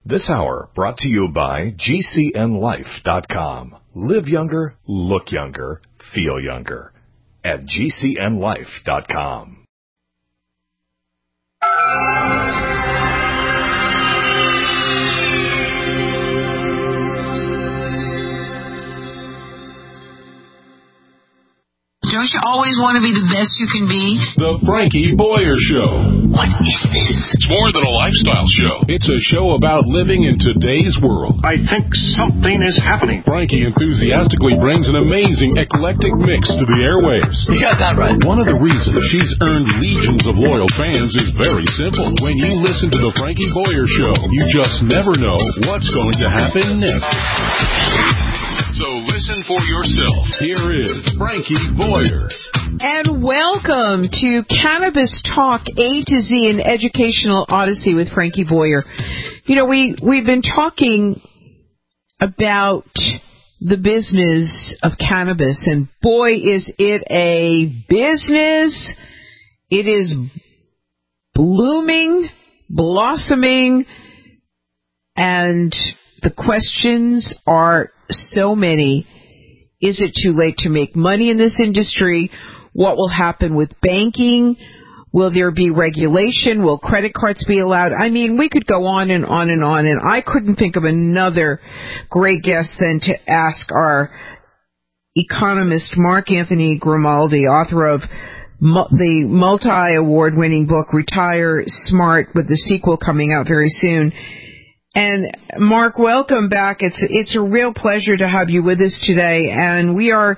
This hour brought to you by GCNLife.com. Live younger, look younger, feel younger at GCNLife.com. Don't you always want to be the best you can be? The Frankie Boyer Show. What is this? It's more than a lifestyle show. It's a show about living in today's world. I think something is happening. Frankie enthusiastically brings an amazing eclectic mix to the airwaves. You got that right. One of the reasons she's earned legions of loyal fans is very simple. When you listen to The Frankie Boyer Show, you just never know what's going to happen next. So listen for yourself. Here is Frankie Boyer. And welcome to Cannabis Talk A to Z, an educational odyssey with Frankie Boyer. You know, we've been talking about the business of cannabis, and boy, is it a business. It is blooming, blossoming, and the questions are so many. Is it too late to make money in this industry? What will happen with banking? Will there be regulation? Will credit cards be allowed? I mean, we could go on and on and on, and I couldn't think of another great guest than to ask our economist, Mark Anthony Grimaldi, author of the multi-award-winning book, Retire Smart, with the sequel coming out very soon. And Mark, welcome back. It's a real pleasure to have you with us today, and we are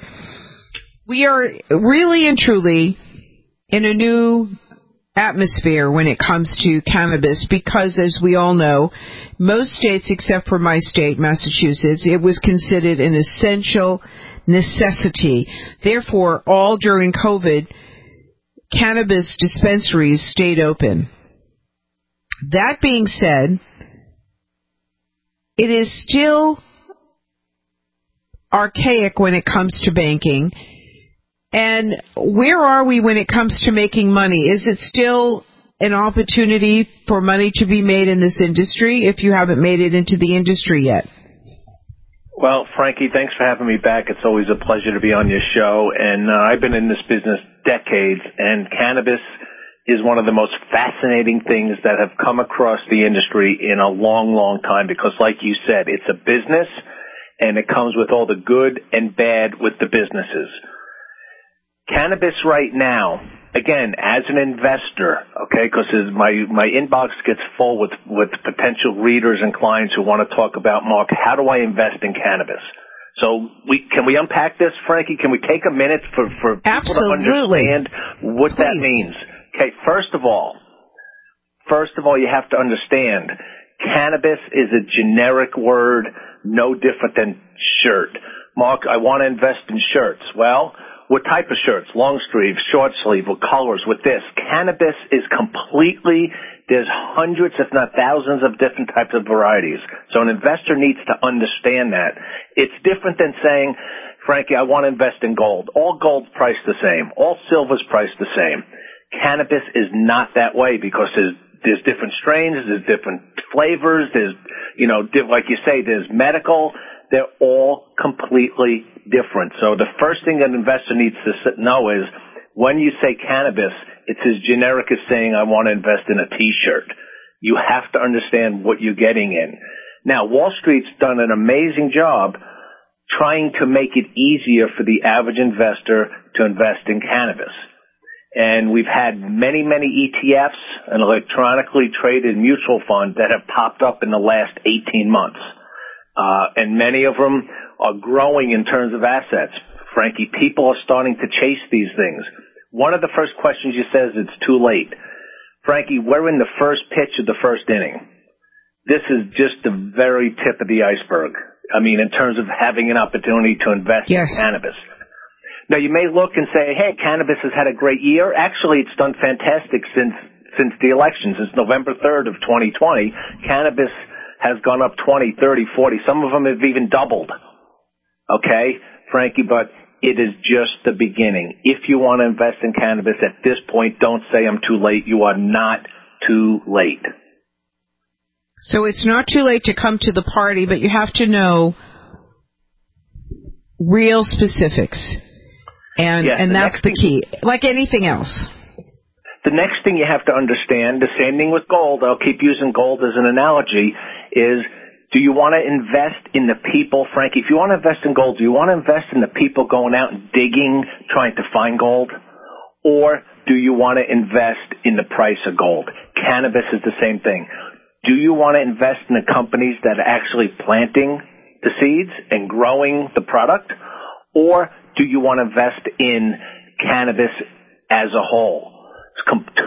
really and truly in a new atmosphere when it comes to cannabis, because as we all know, most states except for my state, Massachusetts, it was considered an essential necessity. Therefore, all during COVID, cannabis dispensaries stayed open. That being said, it is still archaic when it comes to banking. And where are we when it comes to making money? Is it still an opportunity for money to be made in this industry if you haven't made it into the industry yet? Well, Frankie, thanks for having me back. It's always a pleasure to be on your show. And I've been in this business decades, and cannabis is one of the most fascinating things that have come across the industry in a long, long time, because like you said, it's a business and it comes with all the good and bad with the businesses. Cannabis right now, again, as an investor, okay, because my inbox gets full with potential readers and clients who want to talk about, Mark, how do I invest in cannabis? So can we unpack this, Frankie? Can we take a minute for people to understand what that means? Okay, first of all, you have to understand, cannabis is a generic word, no different than shirt. Mark, I want to invest in shirts. Well, what type of shirts? Long sleeve, short sleeve, what colors, with this? Cannabis is completely, there's hundreds, if not thousands, of different types of varieties. So an investor needs to understand that. It's different than saying, Frankie, I want to invest in gold. All gold's priced the same. All silver's priced the same. Cannabis is not that way, because there's different strains, there's different flavors, there's, like you say, there's medical. They're all completely different. So the first thing an investor needs to know is, when you say cannabis, it's as generic as saying I want to invest in a T-shirt. You have to understand what you're getting in. Now, Wall Street's done an amazing job trying to make it easier for the average investor to invest in cannabis. And we've had many, many ETFs, an electronically traded mutual fund, that have popped up in the last 18 months. And many of them are growing in terms of assets. Frankie, people are starting to chase these things. One of the first questions you said is it's too late. Frankie, we're in the first pitch of the first inning. This is just the very tip of the iceberg. I mean, in terms of having an opportunity to invest in cannabis. Now, you may look and say, hey, cannabis has had a great year. Actually, it's done fantastic since the election, since November 3rd of 2020. Cannabis has gone up 20, 30, 40. Some of them have even doubled. Okay, Frankie, but it is just the beginning. If you want to invest in cannabis at this point, don't say I'm too late. You are not too late. So it's not too late to come to the party, but you have to know real specifics. And that's the key, like anything else. The next thing you have to understand, the same thing with gold, I'll keep using gold as an analogy, is do you want to invest in the people, Frankie? If you want to invest in gold, do you want to invest in the people going out and digging, trying to find gold? Or do you want to invest in the price of gold? Cannabis is the same thing. Do you want to invest in the companies that are actually planting the seeds and growing the product? Or do you want to invest in cannabis as a whole? It's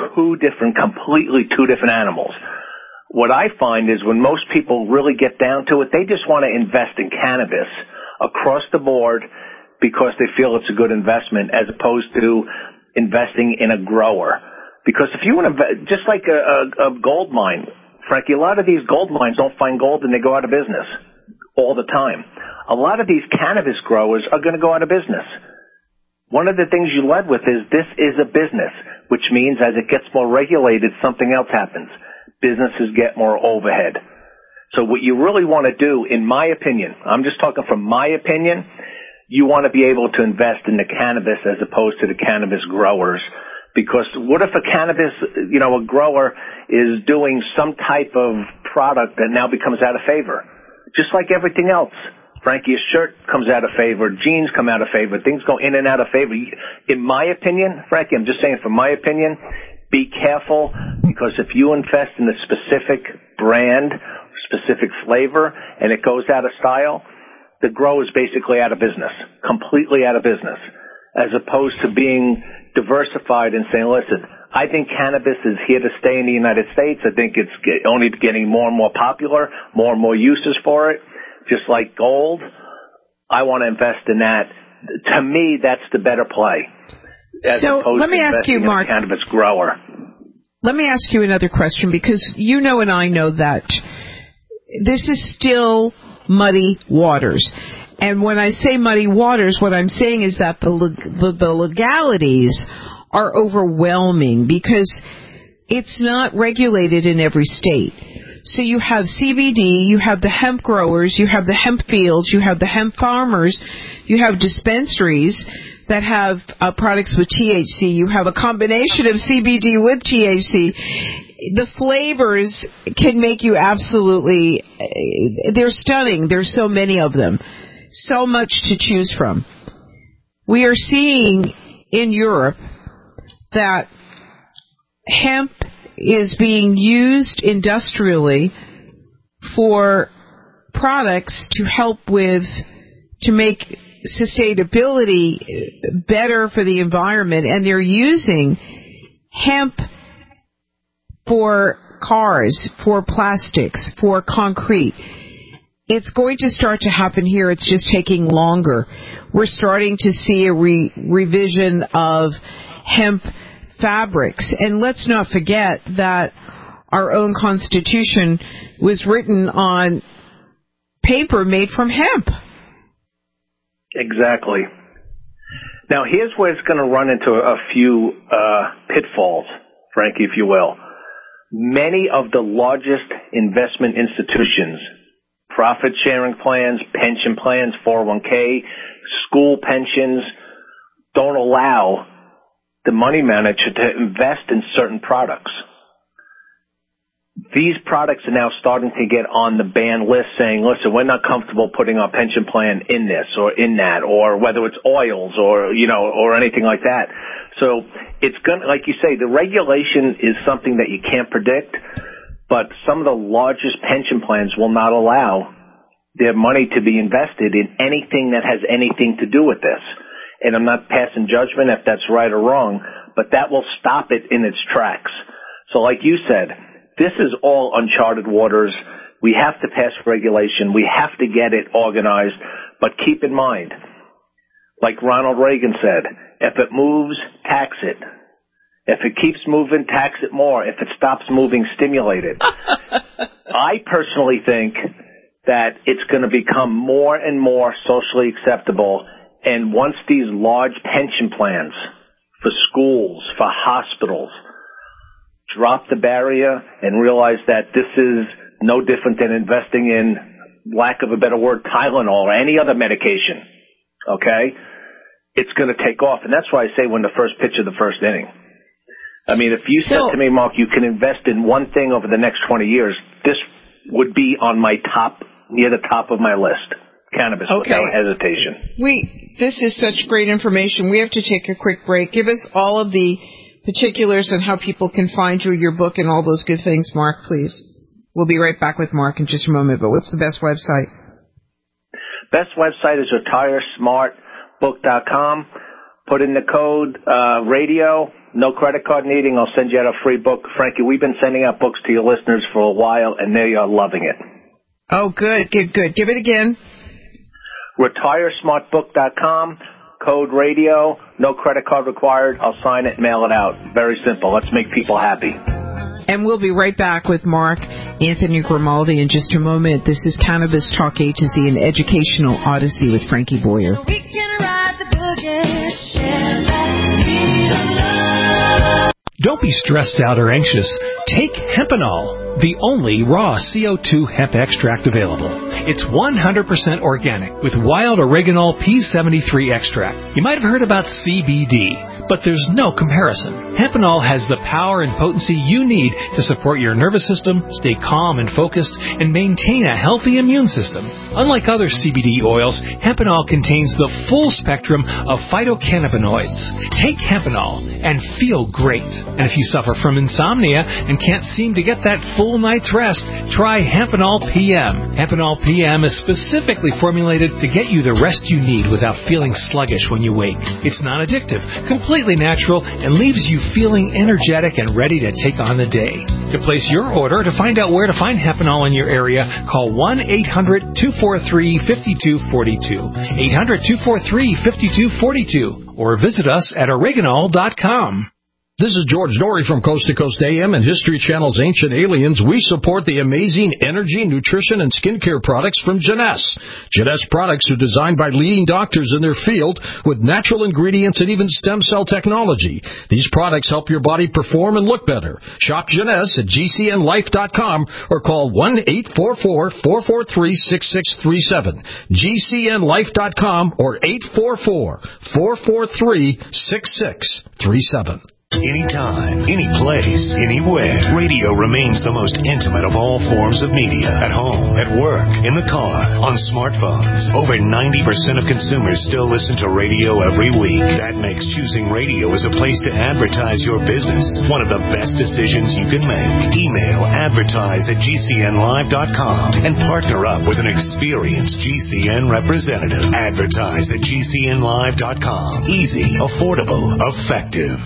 completely two different animals. What I find is when most people really get down to it, they just want to invest in cannabis across the board because they feel it's a good investment as opposed to investing in a grower. Because if you want to, just like a gold mine, Frankie, a lot of these gold mines don't find gold and they go out of business all the time. A lot of these cannabis growers are going to go out of business. One of the things you led with is this is a business, which means as it gets more regulated, something else happens. Businesses get more overhead. So what you really want to do, in my opinion, I'm just talking from my opinion, you want to be able to invest in the cannabis as opposed to the cannabis growers. Because what if a cannabis, a grower is doing some type of product that now becomes out of favor? Just like everything else. Frankie, a shirt comes out of favor, jeans come out of favor, things go in and out of favor. In my opinion, Frankie, I'm just saying from my opinion, be careful because if you invest in a specific brand, specific flavor, and it goes out of style, the grower is basically out of business, completely out of business, as opposed to being diversified and saying, listen, I think cannabis is here to stay in the United States. I think it's only getting more and more popular, more and more uses for it. Just like gold, I want to invest in that. To me, that's the better play. So let me ask you, Mark, cannabis grower. Let me ask you another question because you know and I know that this is still muddy waters. And when I say muddy waters, what I'm saying is that the legalities are overwhelming because it's not regulated in every state. So you have CBD, you have the hemp growers, you have the hemp fields, you have the hemp farmers, you have dispensaries that have products with THC, you have a combination of CBD with THC. The flavors can make you absolutely, they're stunning. There's so many of them. So much to choose from. We are seeing in Europe that hemp is being used industrially for products to help to make sustainability better for the environment, and they're using hemp for cars, for plastics, for concrete. It's going to start to happen here. It's just taking longer. We're starting to see a revision of hemp fabrics. And let's not forget that our own Constitution was written on paper made from hemp. Exactly. Now, here's where it's going to run into a few pitfalls, Frankie, if you will. Many of the largest investment institutions, profit-sharing plans, pension plans, 401k, school pensions, don't allow the money manager to invest in certain products. These products are now starting to get on the ban list saying, listen, we're not comfortable putting our pension plan in this or in that, or whether it's oils or, or anything like that. So it's going to, like you say, the regulation is something that you can't predict, but some of the largest pension plans will not allow their money to be invested in anything that has anything to do with this. And I'm not passing judgment if that's right or wrong, but that will stop it in its tracks. So like you said, this is all uncharted waters. We have to pass regulation. We have to get it organized. But keep in mind, like Ronald Reagan said, if it moves, tax it. If it keeps moving, tax it more. If it stops moving, stimulate it. I personally think that it's going to become more and more socially acceptable. And once these large pension plans for schools, for hospitals, drop the barrier and realize that this is no different than investing in, lack of a better word, Tylenol or any other medication. Okay? It's going to take off. And that's why I say when the first pitch of the first inning. I mean, if you said to me, Mark, you can invest in one thing over the next 20 years, this would be on my top, near the top of my list. Cannabis, without hesitation. This is such great information. We have to take a quick break. Give us all of the particulars on how people can find you, your book, and all those good things, Mark, please. We'll be right back with Mark in just a moment, but what's the best website? Best website is retiresmartbook.com. Put in the code radio, no credit card needing. I'll send you out a free book. Frankie, we've been sending out books to your listeners for a while, and they are loving it. Oh, good. Give it again. retiresmartbook.com, code radio, no credit card required. I'll sign it and mail it out. Very simple. Let's make people happy. And we'll be right back with Mark Anthony Grimaldi in just a moment. This is Cannabis Talk A to Z, an educational odyssey with Frankie Boyer. We can ride the boogie, share that. Don't be stressed out or anxious. Take Hempenol, the only raw CO2 hemp extract available. It's 100% organic with wild oregano P73 extract. You might have heard about CBD, but there's no comparison. Hempenol has the power and potency you need to support your nervous system, stay calm and focused, and maintain a healthy immune system. Unlike other CBD oils, Hempenol contains the full spectrum of phytocannabinoids. Take Hempenol and feel great. And if you suffer from insomnia and can't seem to get that full night's rest, try Hempenol PM. Hempenol PM is specifically formulated to get you the rest you need without feeling sluggish when you wake. It's non-addictive, completely natural, and leaves you feeling energetic and ready to take on the day. To place your order, to find out where to find Hempenol in your area, call 1-800-243-5242, 800-243-5242, or visit us at oregonol.com. This is George Norrie from Coast to Coast AM and History Channel's Ancient Aliens. We support the amazing energy, nutrition, and skincare products from Jeunesse. Jeunesse products are designed by leading doctors in their field with natural ingredients and even stem cell technology. These products help your body perform and look better. Shop Jeunesse at GCNlife.com or call 1-844-443-6637. GCNlife.com or 844-443-6637. Anytime, any place, anywhere. Radio remains the most intimate of all forms of media. At home, at work, in the car, on smartphones. Over 90% of consumers still listen to radio every week. That makes choosing radio as a place to advertise your business one of the best decisions you can make. Email advertise@gcnlive.com and partner up with an experienced GCN representative. Advertise at gcnlive.com. Easy, affordable, effective.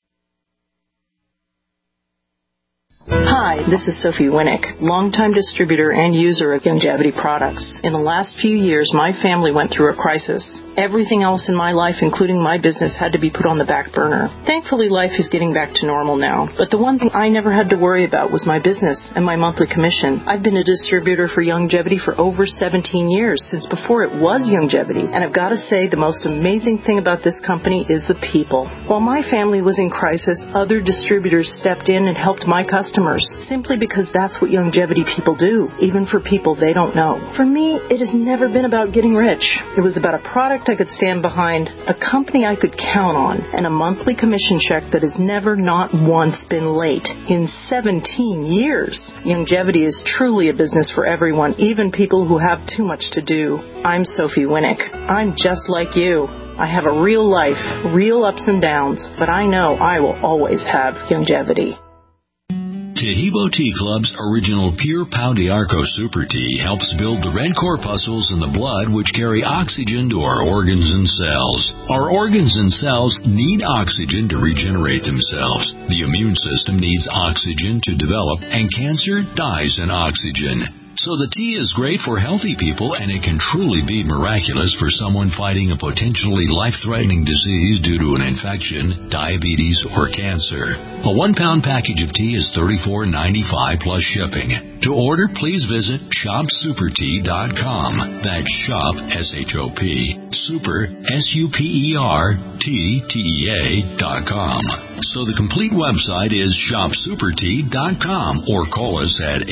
Hi, this is Sophie Winnick, longtime distributor and user of Youngevity products. In the last few years, my family went through a crisis. Everything else in my life, including my business, had to be put on the back burner. Thankfully, life is getting back to normal now. But the one thing I never had to worry about was my business and my monthly commission. I've been a distributor for Youngevity for over 17 years, since before it was Youngevity. And I've got to say, the most amazing thing about this company is the people. While my family was in crisis, other distributors stepped in and helped my customers, simply because that's what Youngevity people do, even for people they don't know. For me, it has never been about getting rich. It was about a product I could stand behind, a company I could count on, and a monthly commission check that has never, not once, been late in 17 years. Youngevity is truly a business for everyone, even people who have too much to do. I'm Sophie Winnick. I'm just like you. I have a real life, real ups and downs, but I know I will always have Youngevity. Tahibo Tea Club's original Pure Pau d'Arco Super Tea helps build the red corpuscles in the blood which carry oxygen to our organs and cells. Our organs and cells need oxygen to regenerate themselves. The immune system needs oxygen to develop, and cancer dies in oxygen. So the tea is great for healthy people, and it can truly be miraculous for someone fighting a potentially life-threatening disease due to an infection, diabetes, or cancer. A 1-pound package of tea is $34.95 plus shipping. To order, please visit shopsupertea.com. That's shop, S-H-O-P, super, S-U-P-E-R, T-T-E-A.com. So the complete website is shopsupertea.com or call us at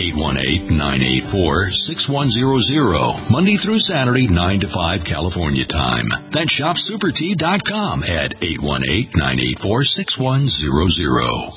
818-984-6100, Monday through Saturday, 9 to 5 California time. That's shopsupertea.com at 818-984-6100.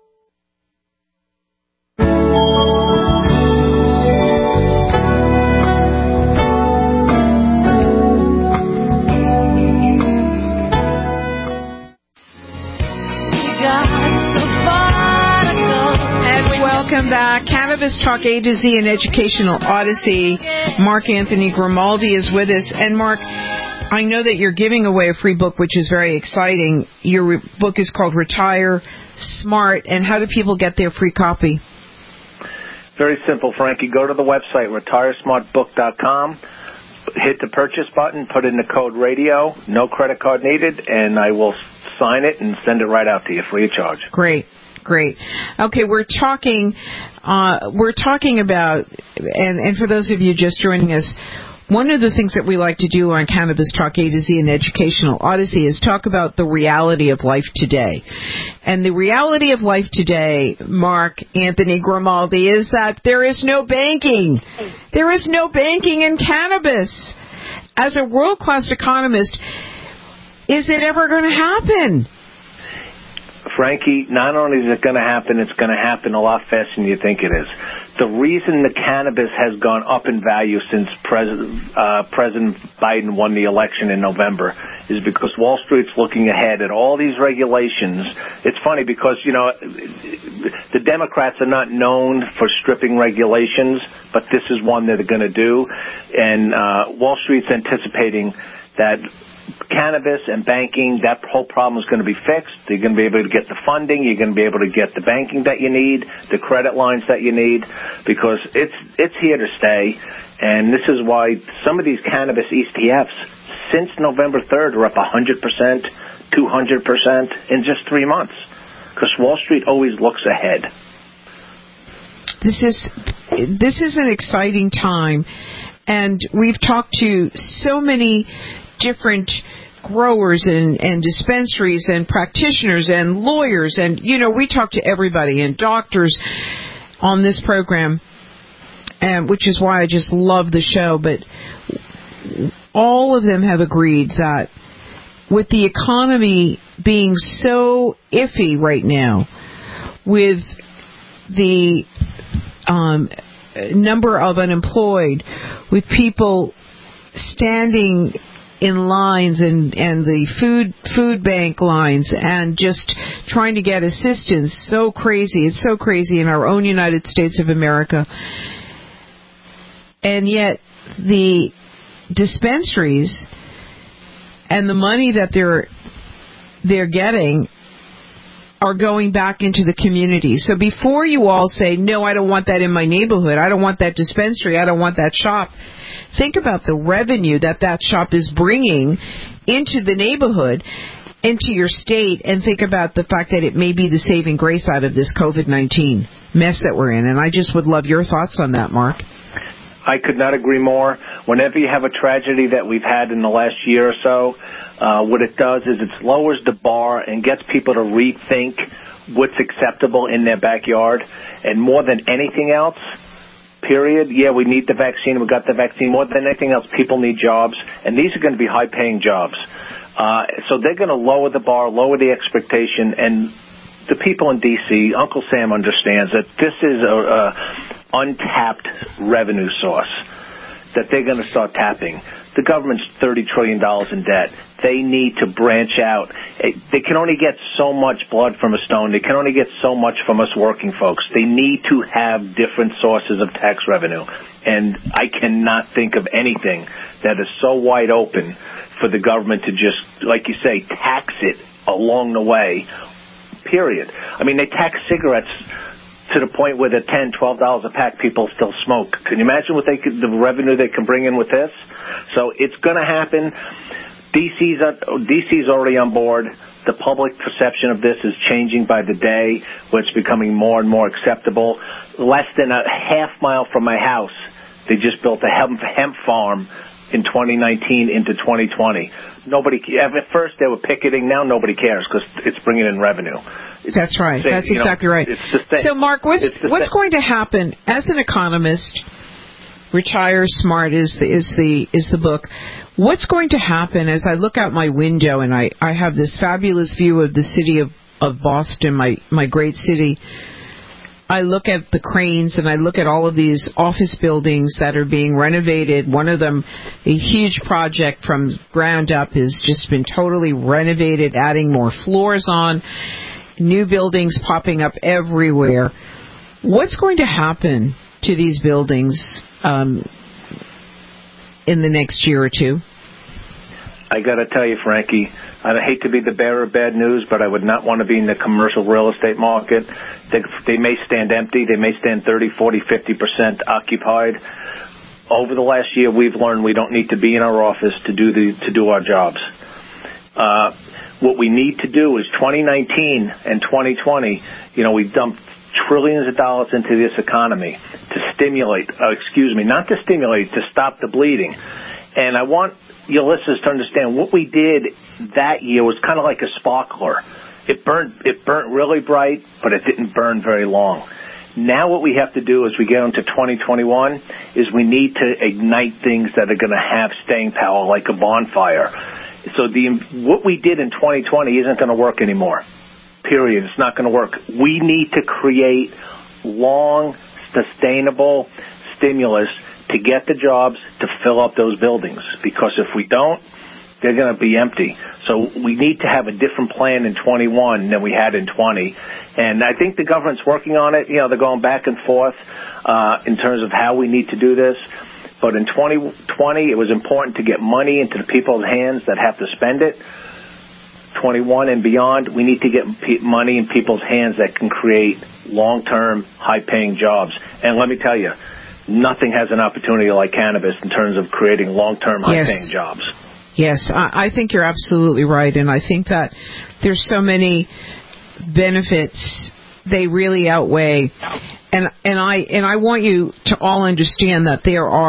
Welcome back. Cannabis Talk A to Z, an educational odyssey. Mark Anthony Grimaldi is with us. And Mark, I know that you're giving away a free book, which is very exciting. Your book is called Retire Smart. And how do people get their free copy? Very simple, Frankie. Go to the website, retiresmartbook.com. Hit the purchase button, put in the code radio, no credit card needed, and I will sign it and send it right out to you free of charge. Great. Okay, we're talking about, and for those of you just joining us, one of the things that we like to do on Cannabis Talk A to Z, an educational odyssey, is talk about the reality of life today. And the reality of life today, Mark Anthony Grimaldi, is that there is no banking. There is no banking in cannabis. As a world-class economist, is it ever going to happen? Frankie, not only is it going to happen, it's going to happen a lot faster than you think it is. The reason the cannabis has gone up in value since President Biden won the election in November is because Wall Street's looking ahead at all these regulations. It's funny because, the Democrats are not known for stripping regulations, but this is one that they're going to do. And Wall Street's anticipating that cannabis and banking, that whole problem is going to be fixed. You're going to be able to get the funding. You're going to be able to get the banking that you need, the credit lines that you need, because it's here to stay. And this is why some of these cannabis ETFs, since November 3rd, are up 100%, 200% in just 3 months, because Wall Street always looks ahead. This is an exciting time, and we've talked to so many different growers and dispensaries and practitioners and lawyers, and we talk to everybody and doctors on this program, and which is why I just love the show. But all of them have agreed that with the economy being so iffy right now, with the number of unemployed, with people standing in lines and the food bank lines and just trying to get assistance. So crazy. It's so crazy in our own United States of America. And yet the dispensaries and the money that they're getting are going back into the community. So before you all say, no, I don't want that in my neighborhood, I don't want that dispensary, I don't want that shop, think about the revenue that shop is bringing into the neighborhood, into your state, and think about the fact that it may be the saving grace out of this COVID-19 mess that we're in. And I just would love your thoughts on that, Mark. I could not agree more. Whenever you have a tragedy that we've had in the last year or so, what it does is it lowers the bar and gets people to rethink what's acceptable in their backyard. And more than anything else, period, yeah, we need the vaccine. We got the vaccine. More than anything else, people need jobs, and these are going to be high-paying jobs. So they're going to lower the bar, lower the expectation, and the people in D.C., Uncle Sam understands that this is a untapped revenue source that they're going to start tapping. The government's $30 trillion in debt. They need to branch out. They can only get so much blood from a stone. They can only get so much from us working folks. They need to have different sources of tax revenue. And I cannot think of anything that is so wide open for the government to just, like you say, tax it along the way, period. I mean, they tax cigarettes to the point where they're $10, $12 a pack, people still smoke. Can you imagine what the revenue they can bring in with this? So it's going to happen. DC's already on board. The public perception of this is changing by the day, where it's becoming more and more acceptable. Less than a half mile from my house, they just built a hemp farm in 2019 into 2020. Nobody, at first they were picketing, now nobody cares because it's bringing in revenue. That's right. That's exactly right. So, Mark, what's going to happen as an economist? Retire Smart is the book. What's going to happen as I look out my window and I have this fabulous view of the city of Boston, my great city. I look at the cranes and I look at all of these office buildings that are being renovated. One of them, a huge project from ground up, has just been totally renovated, adding more floors on, new buildings popping up everywhere. What's going to happen to these buildings in the next year or two? I got to tell you, Frankie, I hate to be the bearer of bad news, but I would not want to be in the commercial real estate market. They may stand empty. They may stand 30, 40, 50% occupied. Over the last year, we've learned we don't need to be in our office to do our jobs. What we need to do is 2019 and 2020, we dumped trillions of dollars into this economy to stimulate, not to stimulate, to stop the bleeding. And I want your listeners to understand what we did that year was kind of like a sparkler. It burnt really bright, but it didn't burn very long. Now what we have to do as we get into 2021 is we need to ignite things that are going to have staying power like a bonfire. So what we did in 2020 isn't going to work anymore. Period. It's not going to work. We need to create long, sustainable stimulus to get the jobs to fill up those buildings. Because if we don't, they're going to be empty. So we need to have a different plan in 21 than we had in 20. And I think the government's working on it. They're going back and forth in terms of how we need to do this. But in 2020, it was important to get money into the people's hands that have to spend it. 21 and beyond, we need to get money in people's hands that can create long-term, high-paying jobs. And let me tell you, nothing has an opportunity like cannabis in terms of creating long-term, high-paying jobs. Yes, I think you're absolutely right, and I think that there's so many benefits. They really outweigh, and I want you to all understand that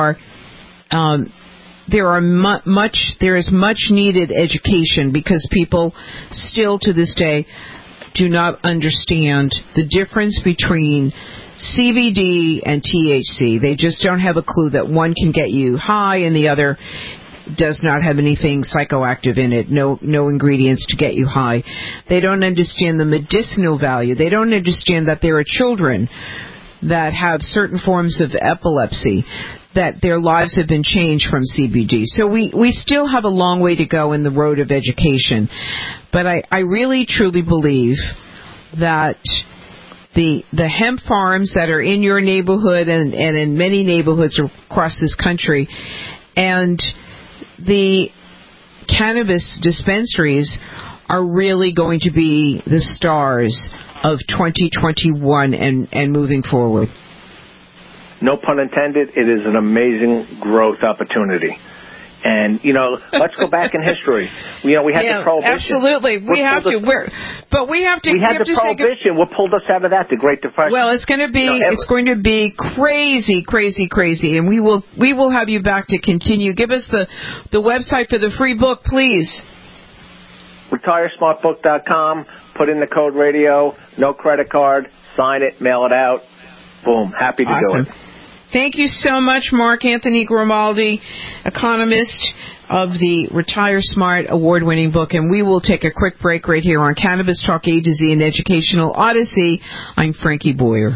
there is much needed education, because people still to this day do not understand the difference between CBD and THC. They just don't have a clue that one can get you high and the other does not have anything psychoactive in it, no ingredients to get you high. They don't understand the medicinal value. They don't understand that there are children that have certain forms of epilepsy, that their lives have been changed from CBD. So we still have a long way to go in the road of education. But I really, truly believe that the hemp farms that are in your neighborhood and in many neighborhoods across this country, and the cannabis dispensaries are really going to be the stars of 2021 and moving forward. No pun intended. It is an amazing growth opportunity. And, let's go back in history. We had the Prohibition. Absolutely. We have to the Prohibition. What pulled us out of that? The Great Depression. Well, it's going to be crazy, crazy, crazy. And we will have you back to continue. Give us the website for the free book, please. RetireSmartBook.com. Put in the code radio. No credit card. Sign it. Mail it out. Boom. Happy to do it. Thank you so much, Mark Anthony Grimaldi, economist of the Retire Smart award-winning book. And we will take a quick break right here on Cannabis Talk A to Z, an educational odyssey. I'm Frankie Boyer.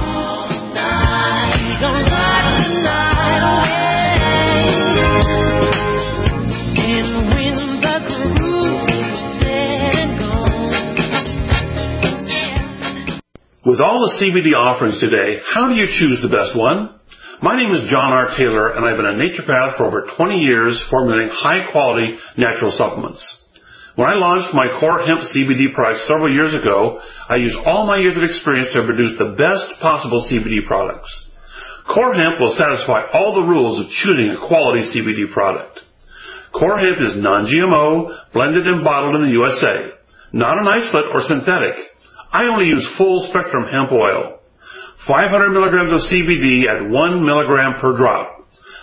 With all the CBD offerings today, how do you choose the best one? My name is John R. Taylor, and I've been a naturopath for over 20 years formulating high-quality natural supplements. When I launched my Core Hemp CBD products several years ago, I used all my years of experience to produce the best possible CBD products. Core Hemp will satisfy all the rules of choosing a quality CBD product. Core Hemp is non-GMO, blended and bottled in the USA, not an isolate or synthetic. I only use full-spectrum hemp oil. 500 milligrams of CBD at 1 milligram per drop.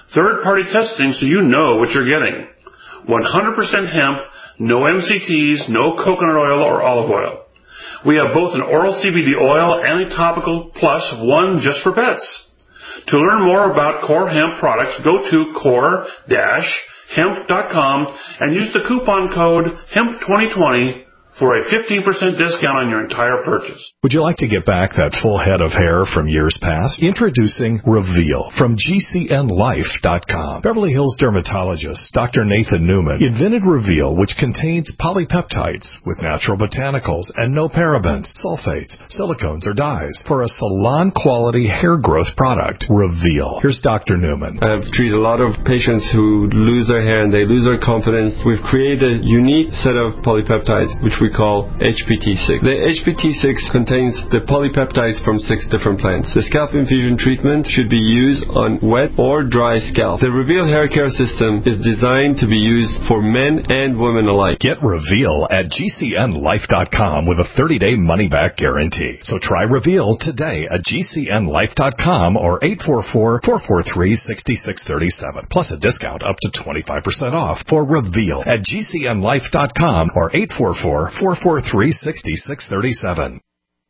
third-party testing so you know what you're getting. 100% hemp, no MCTs, no coconut oil or olive oil. We have both an oral CBD oil and a topical, plus one just for pets. To learn more about Core Hemp products, go to core-hemp.com and use the coupon code HEMP2020 for a 15% discount on your entire purchase. Would you like to get back that full head of hair from years past? Introducing Reveal from GCNLife.com. Beverly Hills dermatologist Dr. Nathan Newman invented Reveal, which contains polypeptides with natural botanicals and no parabens, sulfates, silicones, or dyes for a salon-quality hair growth product. Reveal. Here's Dr. Newman. I've treated a lot of patients who lose their hair and they lose their confidence. We've created a unique set of polypeptides, which we call HPT6. The HPT6 contains the polypeptides from 6 different plants. The scalp infusion treatment should be used on wet or dry scalp. The Reveal hair care system is designed to be used for men and women alike. Get Reveal at GCNLife.com with a 30-day money-back guarantee. So try Reveal today at GCNLife.com or 844-443-6637. Plus a discount up to 25% off for Reveal at GCNLife.com or 844-443-6637.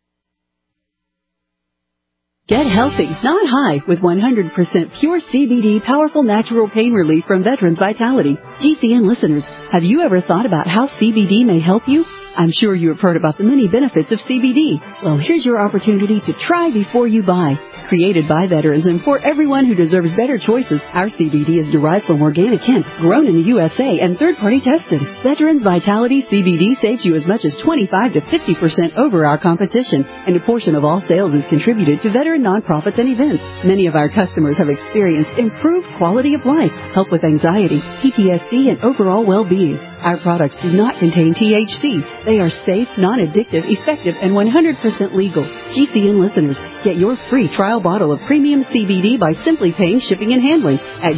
Get healthy, not high, with 100% pure CBD powerful natural pain relief from Veterans Vitality. GCN listeners, have you ever thought about how CBD may help you? I'm sure you have heard about the many benefits of CBD. Well, here's your opportunity to try before you buy. Created by veterans and for everyone who deserves better choices, our CBD is derived from organic hemp, grown in the USA, and third-party tested. Veterans Vitality CBD saves you as much as 25 to 50% over our competition, and a portion of all sales is contributed to veteran nonprofits and events. Many of our customers have experienced improved quality of life, help with anxiety, PTSD, and overall well-being. Our products do not contain THC. They are safe, non-addictive, effective, and 100% legal. GCN listeners, get your free trial bottle of premium CBD by simply paying shipping and handling at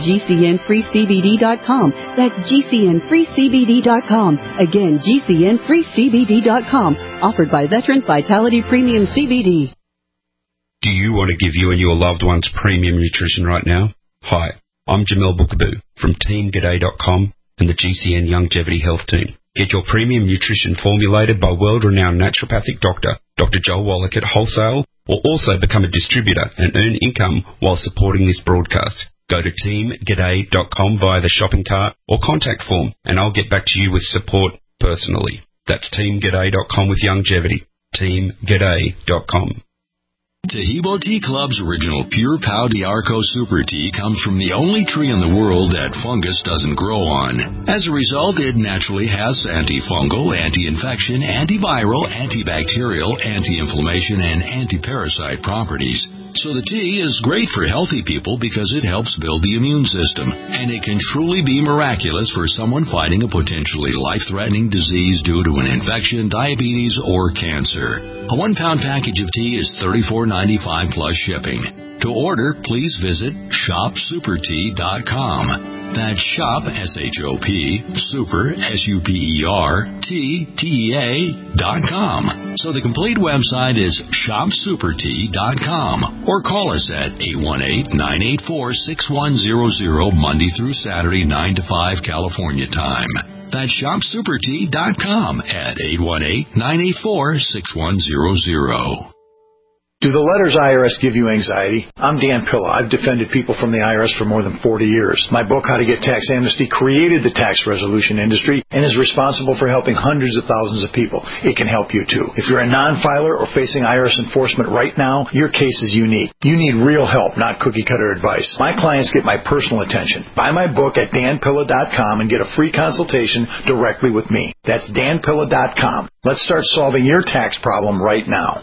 GCNFreeCBD.com. That's GCNFreeCBD.com. Again, GCNFreeCBD.com. Offered by Veterans Vitality Premium CBD. Do you want to give you and your loved ones premium nutrition right now? Hi, I'm Jamel Bookaboo from TeamGaday.com and the GCN Longevity Health Team. Get your premium nutrition formulated by world-renowned naturopathic doctor, Dr. Joel Wallach at wholesale, or also become a distributor and earn income while supporting this broadcast. Go to TeamGaday.com via the shopping cart or contact form, and I'll get back to you with support personally. That's TeamGaday.com with longevity. TeamGaday.com. Tahibo Tea Club's original Pure Pau d'Arco Super Tea comes from the only tree in the world that fungus doesn't grow on. As a result, it naturally has antifungal, anti-infection, antiviral, antibacterial, anti-inflammation, and anti-parasite properties. So the tea is great for healthy people because it helps build the immune system, and it can truly be miraculous for someone fighting a potentially life-threatening disease due to an infection, diabetes, or cancer. A 1-pound package of tea is $34.95 plus shipping. To order, please visit shopsupertea.com. That's shop, S-H-O-P, super, S-U-P-E-R, T-T-E-A.com. So the complete website is shopsupertea.com. Or call us at 818-984-6100 Monday through Saturday, 9 to 5 California time. That's shopsupertea.com at 818-984-6100. Do the letters IRS give you anxiety? I'm Dan Pilla. I've defended people from the IRS for more than 40 years. My book, How to Get Tax Amnesty, created the tax resolution industry and is responsible for helping hundreds of thousands of people. It can help you too. If you're a non-filer or facing IRS enforcement right now, your case is unique. You need real help, not cookie-cutter advice. My clients get my personal attention. Buy my book at danpilla.com and get a free consultation directly with me. That's danpilla.com. Let's start solving your tax problem right now.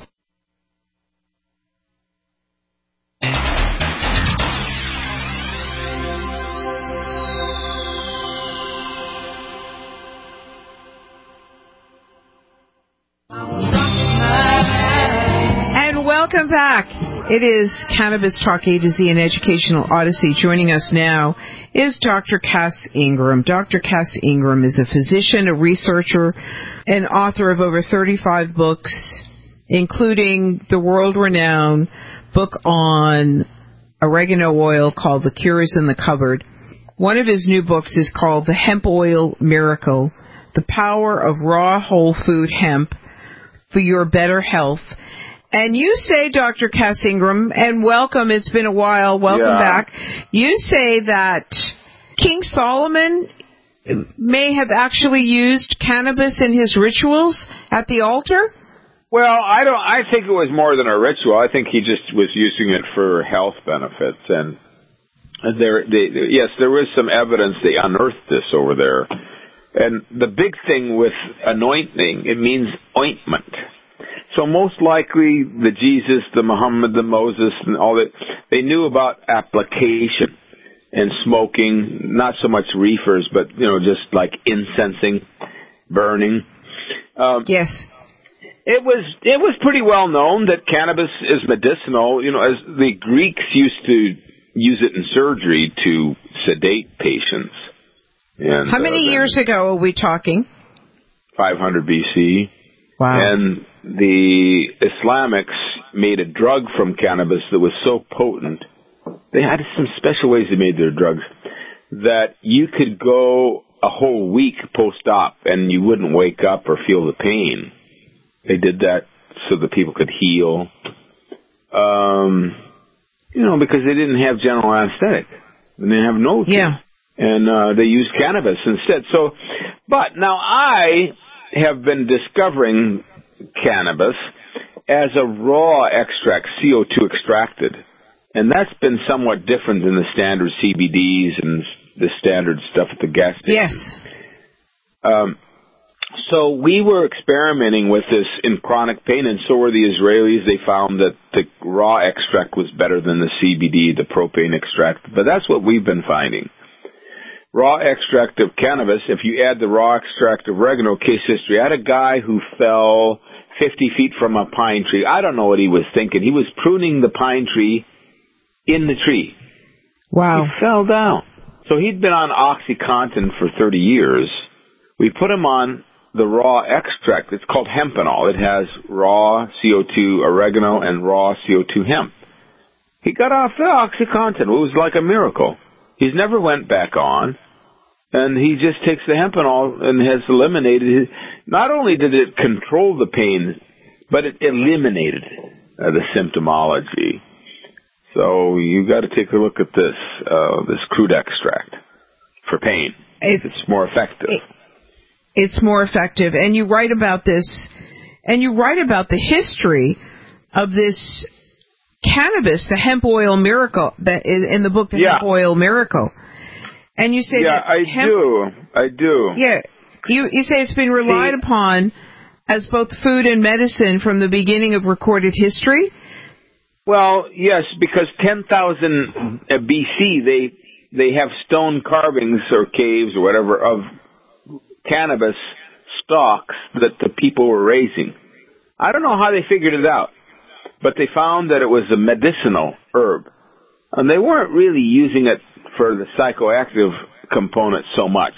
Welcome back. It is Cannabis Talk A to Z and Educational Odyssey. Joining us now is Dr. Cass Ingram. Dr. Cass Ingram is a physician, a researcher, and author of over 35 books, including the world-renowned book on oregano oil called The Cure is in the Cupboard. One of his new books is called The Hemp Oil Miracle, The Power of Raw Whole Food Hemp for Your Better Health. And you say, Dr. Cass Ingram, and welcome, it's been a while, welcome back. You say that King Solomon may have actually used cannabis in his rituals at the altar? Well, I think it was more than a ritual. I think he just was using it for health benefits. And yes, there was some evidence they unearthed this over there. And the big thing with anointing, it means ointment. So most likely the Jesus, the Muhammad, the Moses, and all that, they knew about application and smoking, not so much reefers, but, just like incensing, burning. Yes. It was pretty well known that cannabis is medicinal. As the Greeks used to use it in surgery to sedate patients. And, how many years ago are we talking? 500 BC. Wow. And the Islamics made a drug from cannabis that was so potent. They had some special ways they made their drugs that you could go a whole week post-op and you wouldn't wake up or feel the pain. They did that so that people could heal. Because they didn't have general anesthetic. And they have no. Yeah. And they used cannabis instead. But now I have been discovering cannabis as a raw extract, CO2 extracted. And that's been somewhat different than the standard CBDs and the standard stuff at the gas station. Yes. So we were experimenting with this in chronic pain, and so were the Israelis. They found that the raw extract was better than the CBD, the propane extract. But that's what we've been finding. Raw extract of cannabis, if you add the raw extract of oregano, case history, I had a guy who fell 50 feet from a pine tree. I don't know what he was thinking. He was pruning the pine tree in the tree. Wow. He fell down. So he'd been on OxyContin for 30 years. We put him on the raw extract. It's called hempenol. It has raw CO2 oregano and raw CO2 hemp. He got off the OxyContin. It was like a miracle. He's never went back on. And he just takes the hempenol and has eliminated it. Not only did it control the pain, but it eliminated the symptomology. So you got to take a look at this crude extract for pain. It's more effective. It's more effective. And you write about this, and you write about the history of this cannabis, the hemp oil miracle, that is in the book, The Hemp Oil Miracle. And you say that I do. Yeah. You say it's been relied upon as both food and medicine from the beginning of recorded history? Well, yes, because 10,000 BC, they have stone carvings or caves or whatever of cannabis stalks that the people were raising. I don't know how they figured it out, but they found that it was a medicinal herb. And they weren't really using it for the psychoactive component so much,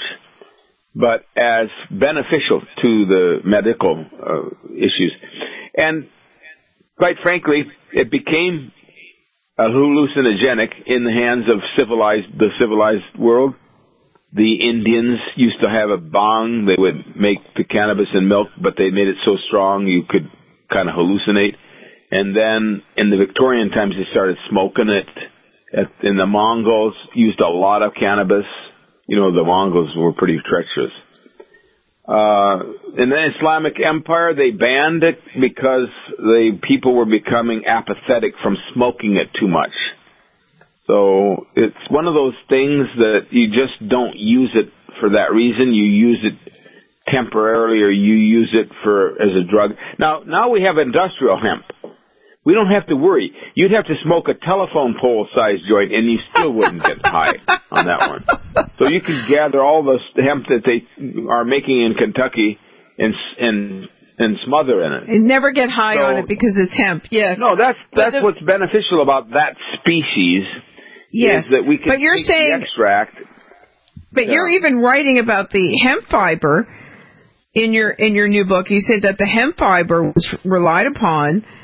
but as beneficial to the medical issues. And quite frankly, it became a hallucinogenic in the hands of the civilized world. The Indians used to have a bong. They would make the cannabis and milk, but they made it so strong you could kind of hallucinate. And then in the Victorian times, they started smoking it. And the Mongols used a lot of cannabis. The Mongols were pretty treacherous. In the Islamic Empire, they banned it because the people were becoming apathetic from smoking it too much. So it's one of those things that you just don't use it for that reason. You use it temporarily, or you use it as a drug. Now we have industrial hemp. We don't have to worry. You'd have to smoke a telephone pole-sized joint, and you still wouldn't get high on that one. So you can gather all the hemp that they are making in Kentucky and smother in it. And never get high on it because it's hemp. Yes. No, that's what's beneficial about that species. Yes, is that we can but you're saying the extract. But you're even writing about the hemp fiber in your new book. You said that the hemp fiber was relied upon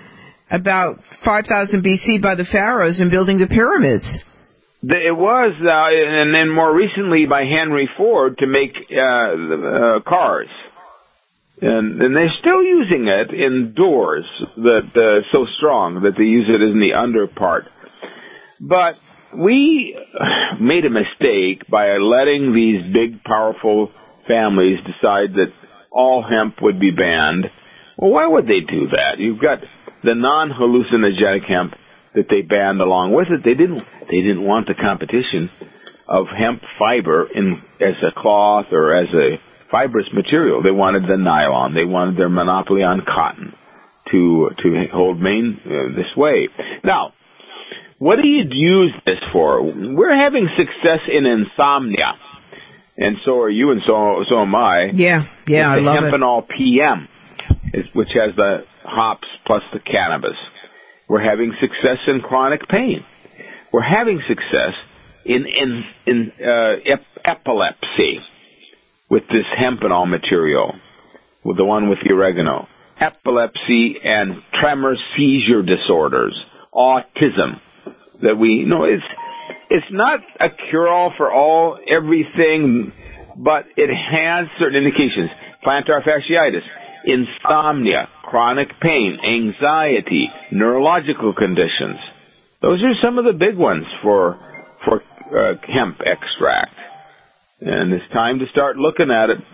about 5000 BC by the pharaohs in building the pyramids. It was, and then more recently by Henry Ford to make cars. And they're still using it in doors that so strong that they use it in the under part. But we made a mistake by letting these big, powerful families decide that all hemp would be banned. Well, why would they do that? You've got the non-hallucinogenic hemp that they banned along with it. They didn't want the competition of hemp fiber as a cloth or as a fibrous material. They wanted the nylon. They wanted their monopoly on cotton to hold this way. Now, what do you use this for? We're having success in insomnia, and so are you, and so am I. Yeah, I love it. Hempanol PM, which has the hops plus the cannabis. We're having success in chronic pain. We're having success in epilepsy with this hempanol material, with the one with the oregano. Epilepsy and tremor seizure disorders, autism. That we know it's not a cure-all for everything, but it has certain indications. Plantar fasciitis, insomnia, chronic pain, anxiety, neurological conditions. Those are some of the big ones for hemp extract. And it's time to start looking at it.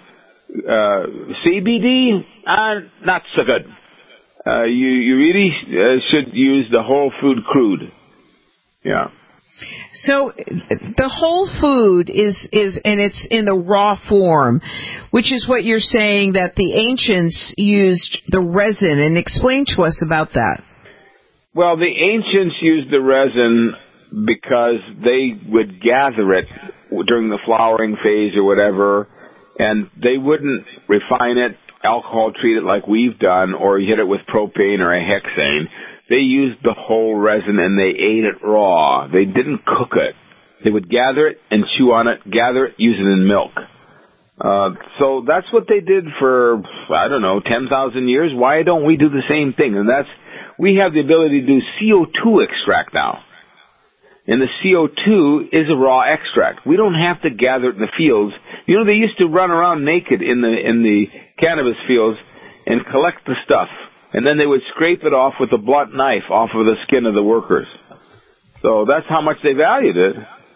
CBD, not so good. You really should use the whole food crude. Yeah. So the whole food is and it's in the raw form, which is what you're saying that the ancients used the resin. And explain to us about that. Well, the ancients used the resin because they would gather it during the flowering phase or whatever, and they wouldn't refine it, alcohol treat it like we've done, or hit it with propane or a hexane. They used the whole resin and they ate it raw. They didn't cook it. They would gather it and chew on it, gather it, use it in milk. So that's what they did for, 10,000 years. Why don't we do the same thing? And we have the ability to do CO2 extract now. And the CO2 is a raw extract. We don't have to gather it in the fields. They used to run around naked in the cannabis fields and collect the stuff. And then they would scrape it off with a blunt knife off of the skin of the workers. So that's how much they valued it.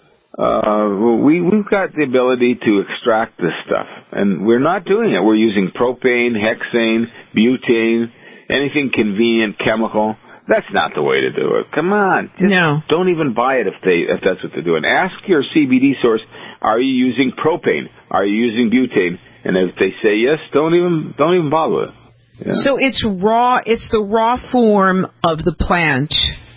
We've got the ability to extract this stuff, and we're not doing it. We're using propane, hexane, butane, anything convenient chemical. That's not the way to do it. Come on. No. Don't even buy it if that's what they're doing. Ask your CBD source, are you using propane? Are you using butane? And if they say yes, don't even bother with it. Yeah. So it's raw. It's the raw form of the plant,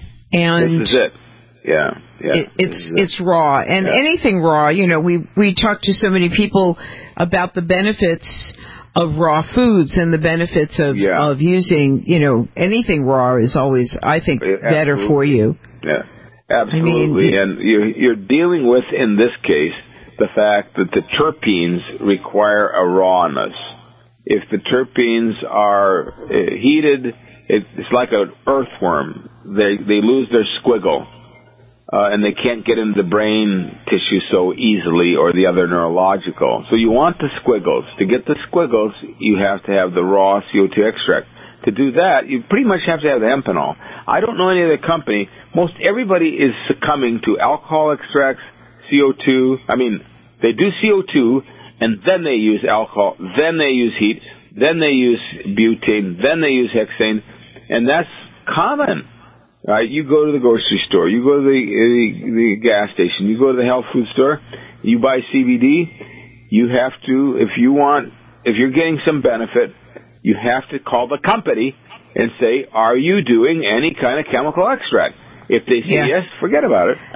and this is it. Yeah. It's raw, and anything raw. We talk to so many people about the benefits of raw foods and the benefits of using. Anything raw is always, I think, better for you. Yeah, absolutely. And you're dealing with, in this case, the fact that the terpenes require a rawness. If the terpenes are heated, it's like an earthworm. They lose their squiggle, and they can't get into the brain tissue so easily or the other neurological. So you want the squiggles. To get the squiggles, you have to have the raw CO2 extract. To do that, you pretty much have to have the hempanol. I don't know any other company. Most everybody is succumbing to alcohol extracts, CO2. They do CO2, and then they use alcohol, then they use heat, then they use butane, then they use hexane, and that's common. Right? You go to the grocery store, you go to the gas station, you go to the health food store, you buy CBD, you have to, if you're getting some benefit, you have to call the company and say, are you doing any kind of chemical extract? If they say yes, forget about it.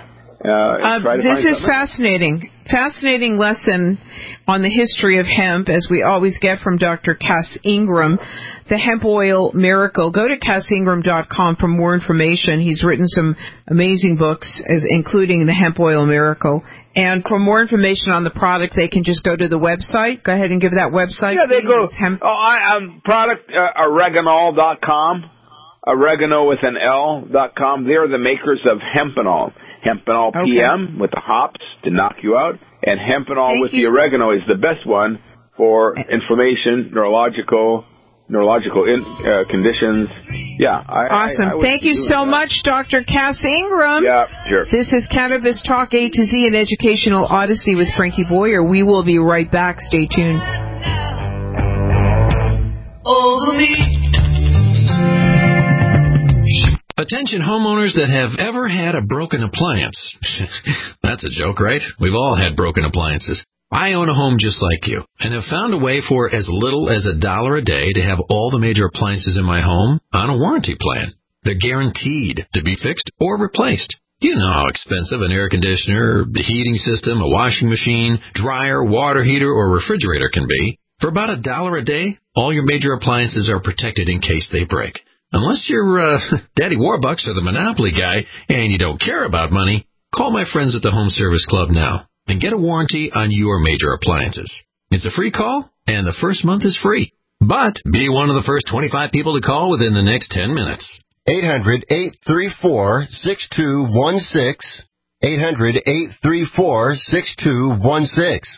This is fascinating. Fascinating lesson on the history of hemp, as we always get from Dr. Cass Ingram, the Hemp Oil Miracle. Go to CassIngram.com for more information. He's written some amazing books, including the Hemp Oil Miracle. And for more information on the product, they can just go to the website. Go ahead and give that website. Yeah, they go. Product Oreganol.com. oregano with an L.com. They're the makers of Hempenol. Hempenol PM with the hops to knock you out, and Hempenol with the oregano is the best one for inflammation, neurological conditions. Yeah. Awesome. Thank you so much, Dr. Cass Ingram. Yeah, sure. This is Cannabis Talk A to Z, an educational odyssey with Frankie Boyer. We will be right back. Stay tuned. Attention homeowners that have ever had a broken appliance. That's a joke, right? We've all had broken appliances. I own a home just like you and have found a way for as little as $1 a day to have all the major appliances in my home on a warranty plan. They're guaranteed to be fixed or replaced. You know how expensive an air conditioner, the heating system, a washing machine, dryer, water heater, or refrigerator can be. For about $1 a day, all your major appliances are protected in case they break. Unless you're Daddy Warbucks or the Monopoly guy and you don't care about money, call my friends at the Home Service Club now and get a warranty on your major appliances. It's a free call, and the first month is free. But be one of the first 25 people to call within the next 10 minutes. 800-834-6216. 800-834-6216.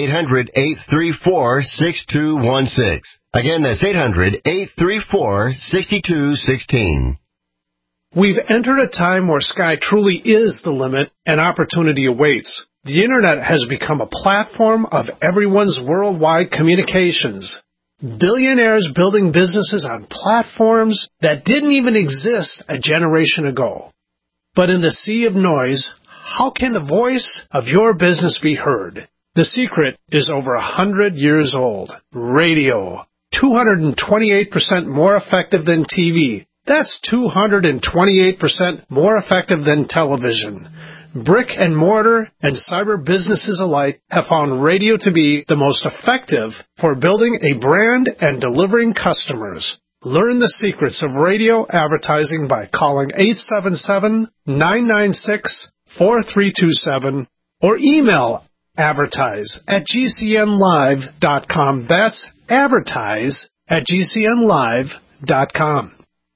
800-834-6216. Again, that's 800-834-6216. We've entered a time where sky truly is the limit and opportunity awaits. The Internet has become a platform of everyone's worldwide communications. Billionaires building businesses on platforms that didn't even exist a generation ago. But in the sea of noise, how can the voice of your business be heard? The secret is over 100 years old. Radio. 228% more effective than TV. That's 228% more effective than television. Brick and mortar and cyber businesses alike have found radio to be the most effective for building a brand and delivering customers. Learn the secrets of radio advertising by calling 877-996-4327 or email advertise@gcnlive.com. That's advertise@gcnlive.com.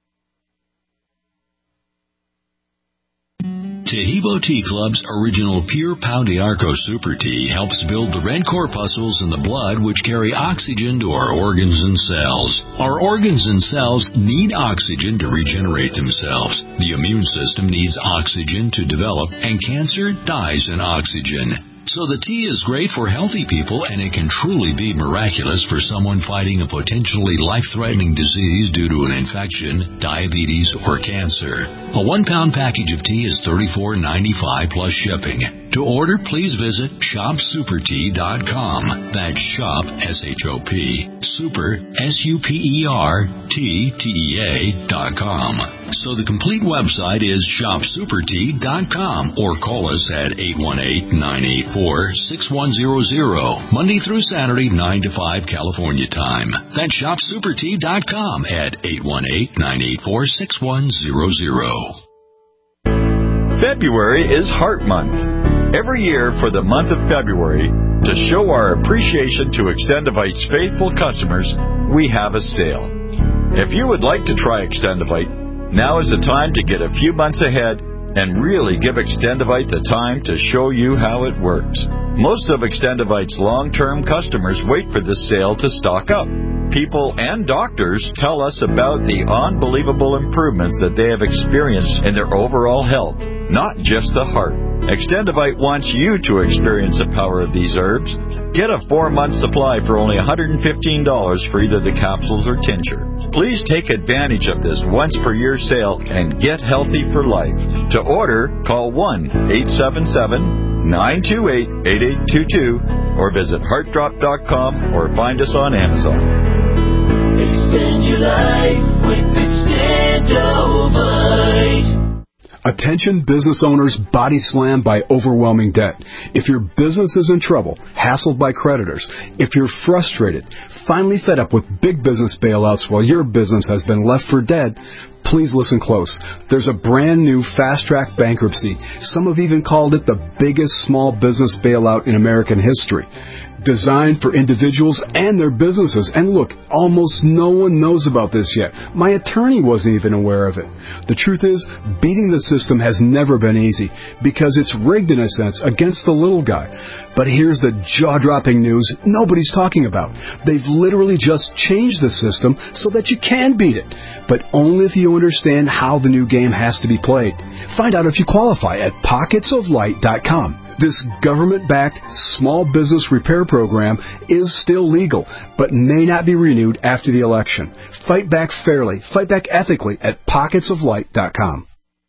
Taheebo Tea Club's original Pure Pau d'Arco Super Tea helps build the red corpuscles in the blood which carry oxygen to our organs and cells. Our organs and cells need oxygen to regenerate themselves. The immune system needs oxygen to develop, and cancer dies in oxygen. So the tea is great for healthy people, and it can truly be miraculous for someone fighting a potentially life-threatening disease due to an infection, diabetes, or cancer. A 1-pound package of tea is $34.95 plus shipping. To order, please visit shopsupertea.com. That's shop, S-H-O-P, super, SUPERTEA.com. So the complete website is shopsupertea.com, or call us at 818-984-6100, Monday through Saturday, 9 to 5 California time. That's shopsupertea.com at 818-984-6100. February is Heart Month. Every year for the month of February, to show our appreciation to Extendivite's faithful customers, we have a sale. If you would like to try Extendivite, now is the time to get a few months ahead and really give Extendivite the time to show you how it works. Most of Extendivite's long-term customers wait for this sale to stock up. People and doctors tell us about the unbelievable improvements that they have experienced in their overall health, not just the heart. Extendivite wants you to experience the power of these herbs. Get a 4-month supply for only $115 for either the capsules or tincture. Please take advantage of this once-per-year sale and get healthy for life. To order, call 1-877-928-8822 or visit heartdrop.com or find us on Amazon. Extend your life with Extendovite. Attention business owners body slammed by overwhelming debt. If your business is in trouble, hassled by creditors, if you're frustrated, finally fed up with big business bailouts while your business has been left for dead, please listen close. There's a brand new fast-track bankruptcy. Some have even called it the biggest small business bailout in American history. designed for individuals and their businesses. And look, almost no one knows about this yet. My attorney wasn't even aware of it. The truth is, beating the system has never been easy because it's rigged in a sense against the little guy. But here's the jaw-dropping news nobody's talking about. They've literally just changed the system so that you can beat it, but only if you understand how the new game has to be played. Find out if you qualify at pocketsoflight.com. This government-backed small business repair program is still legal, but may not be renewed after the election. Fight back fairly, fight back ethically at pocketsoflight.com.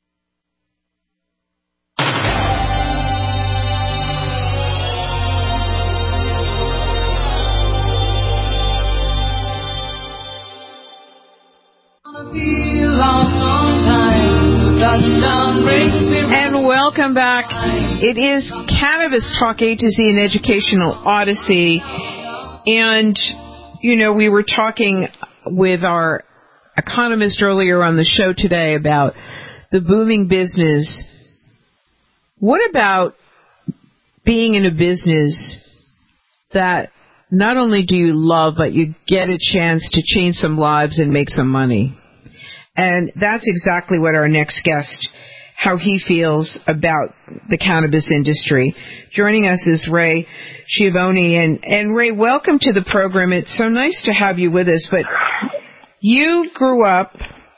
And welcome back. It is Cannabis Talk, A to Z, an educational odyssey. And, you know, we were talking with our economist earlier on the show today about the booming business. What about being in a business that not only do you love, but you get a chance to change some lives and make some money? And that's exactly what our next guest, how he feels about the cannabis industry. Joining us is Ray Schiavone. And Ray, welcome to the program. It's so nice to have you with us. But you grew up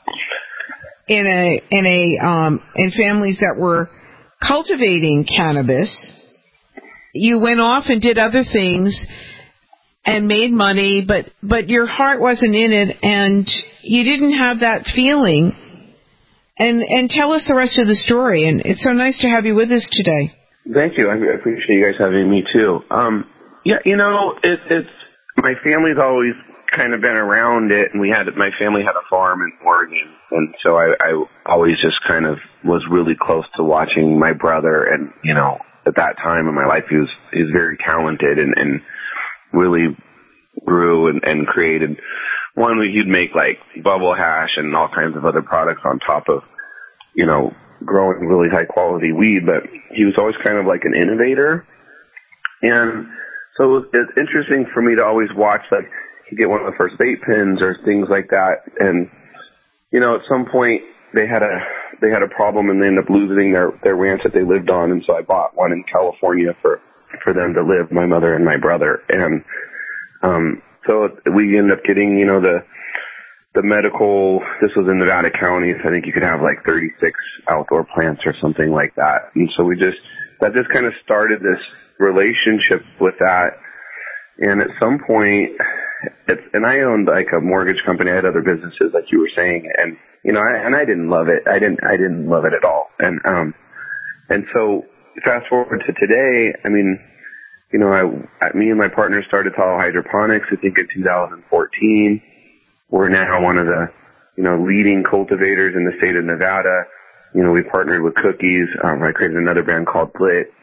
in families that were cultivating cannabis. You went off and did other things and made money, but your heart wasn't in it, and you didn't have that feeling. And tell us the rest of the story. And it's so nice to have you with us today. Thank you. I appreciate you guys having me too. Yeah, you know, it's my family's always kind of been around it, and my family had a farm in Oregon, and so I always just kind of was really close to watching my brother, and you know, at that time in my life, he was very talented and really grew and created. One, he'd make like bubble hash and all kinds of other products on top of, you know, growing really high quality weed, but he was always kind of like an innovator. And so it's interesting for me to always watch, like, he'd get one of the first vape pens or things like that. And, you know, at some point they had a problem and they ended up losing their ranch that they lived on. And so I bought one in California for them to live, my mother and my brother. And, so we ended up getting, you know, the medical, this was in Nevada County, so I think you could have like 36 outdoor plants or something like that. And so that just kind of started this relationship with that. And at some point, and I owned like a mortgage company, I had other businesses like you were saying, and, you know, I didn't love it. I didn't love it at all. And so fast forward to today, I mean, you know, me and my partner started Tahoe Hydroponics, I think in 2014. We're now one of the, you know, leading cultivators in the state of Nevada. You know, we partnered with Cookies. I created another brand called Glit.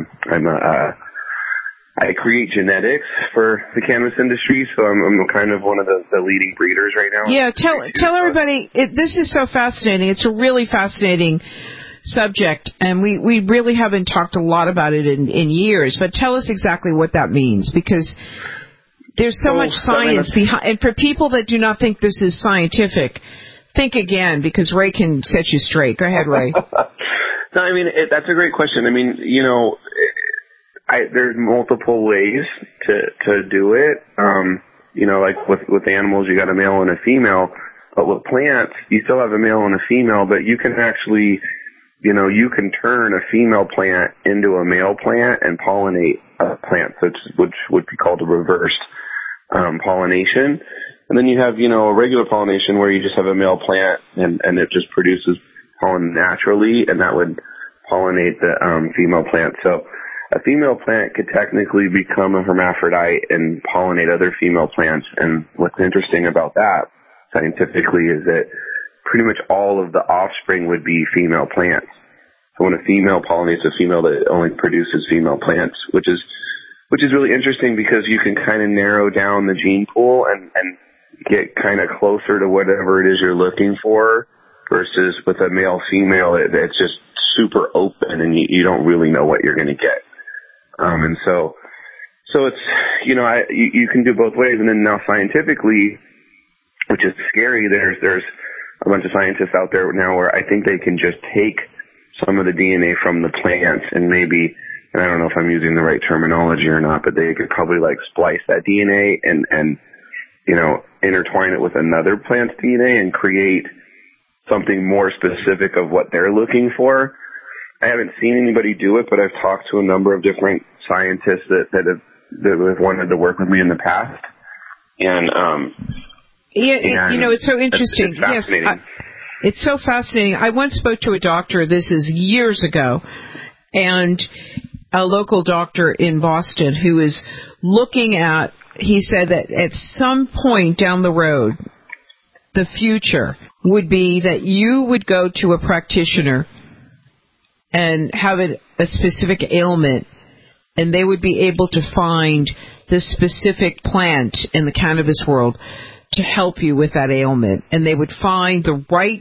I create genetics for the cannabis industry, so I'm kind of one of the leading breeders right now. Yeah, tell everybody, this is so fascinating. It's a really fascinating subject, and we really haven't talked a lot about it in years, but tell us exactly what that means, because there's so much science behind, and for people that do not think this is scientific, think again, because Ray can set you straight. Go ahead, Ray. No, I mean, that's a great question. I mean, you know, there's multiple ways to do it. You know, like with animals, you got a male and a female, but with plants, you still have a male and a female, but you can actually, you know, you can turn a female plant into a male plant and pollinate a plant, which would be called a reversed pollination. And then you have, you know, a regular pollination where you just have a male plant and it just produces pollen naturally, and that would pollinate the female plant. So a female plant could technically become a hermaphrodite and pollinate other female plants. And what's interesting about that scientifically is that pretty much all of the offspring would be female plants. So when a female pollinates a female, that only produces female plants, which is really interesting because you can kind of narrow down the gene pool and get kind of closer to whatever it is you're looking for, versus with a male female, it's just super open and you don't really know what you're going to get. And so So it's, you can do both ways. And then now scientifically, which is scary, there's a bunch of scientists out there now where I think they can just take some of the DNA from the plants and maybe, and I don't know if I'm using the right terminology or not, but they could probably like splice that DNA and intertwine it with another plant's DNA and create something more specific of what they're looking for. I haven't seen anybody do it, but I've talked to a number of different scientists that have wanted to work with me in the past. And, it's so interesting. It's fascinating. Yes, it's so fascinating. I once spoke to a doctor, this is years ago, and a local doctor in Boston who is looking at, he said that at some point down the road, the future would be that you would go to a practitioner and have a specific ailment, and they would be able to find the specific plant in the cannabis world to help you with that ailment. And they would find the right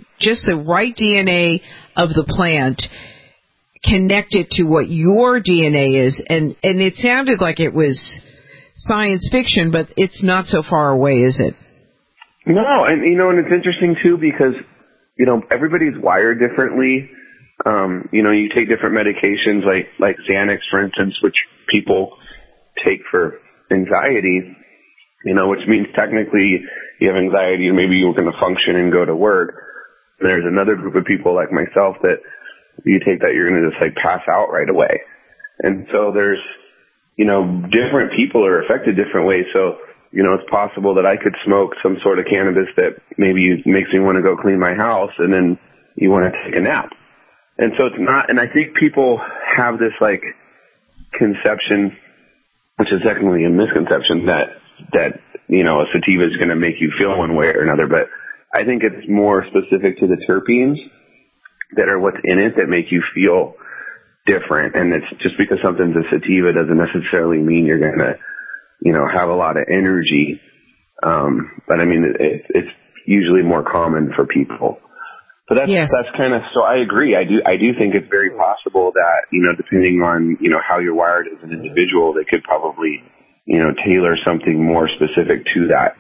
DNA of the plant connected to what your DNA is. And it sounded like it was science fiction, but it's not so far away, is it? No, and it's interesting too because, everybody's wired differently. You take different medications like Xanax, for instance, which people take for anxiety, which means technically you have anxiety and maybe you're going to function and go to work. And there's another group of people like myself that you take that you're going to just like pass out right away. And so there's, different people are affected different ways. So, it's possible that I could smoke some sort of cannabis that maybe makes me want to go clean my house and then you want to take a nap. And so it's not, and I think people have this like conception, which is technically a misconception that a sativa is going to make you feel one way or another. But I think it's more specific to the terpenes that are what's in it that make you feel different. And it's just because something's a sativa doesn't necessarily mean you're going to, have a lot of energy. But I mean, it's usually more common for people. So that's kind of, so I agree. I do think it's very possible that, depending on, how you're wired as an individual, they could probably, tailor something more specific to that.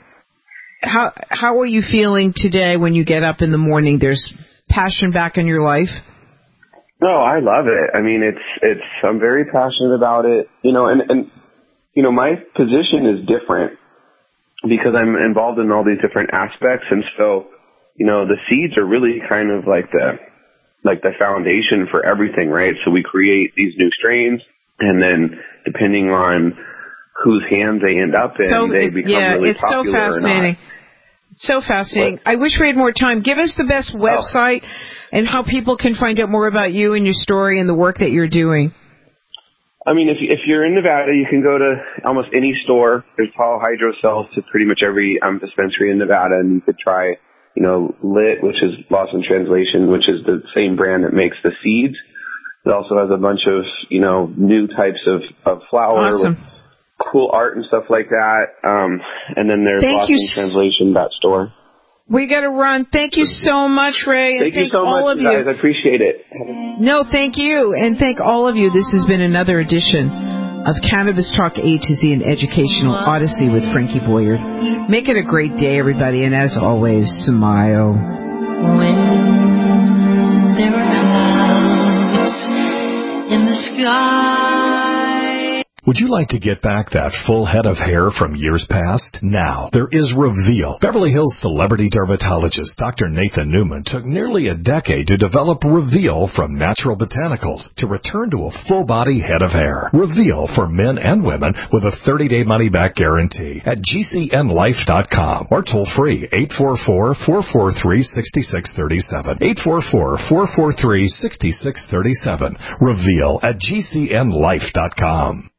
How are you feeling today when you get up in the morning? There's passion back in your life? No, I love it. I mean, I'm very passionate about it, and my position is different because I'm involved in all these different aspects. And so, the seeds are really kind of like the foundation for everything, right? So we create these new strains, and then depending on whose hands they end up in, they become really popular. So fascinating. So fascinating. I wish we had more time. Give us the best website and how people can find out more about you and your story and the work that you're doing. I mean, if you're in Nevada, you can go to almost any store. There's Palo Hydro sells to pretty much every dispensary in Nevada, and you could try, Lit, which is Lost in Translation, which is the same brand that makes the seeds. It also has a bunch of, new types of flower with cool art and stuff like that. And then there's Lost in Translation, that store. We got to run. Thank you so much, Ray. And thank you so all much, of guys. I appreciate it. No, thank you. And thank all of you. This has been another edition of Cannabis Talk A to Z, an educational odyssey with Frankie Boyard. Make it a great day, everybody. And as always, smile. When there are clouds in the sky. Would you like to get back that full head of hair from years past? Now, there is Reveal. Beverly Hills celebrity dermatologist Dr. Nathan Newman took nearly a decade to develop Reveal from natural botanicals to return to a full-body head of hair. Reveal for men and women with a 30-day money-back guarantee at GCNlife.com or toll-free 844-443-6637. 844-443-6637. Reveal at GCNlife.com.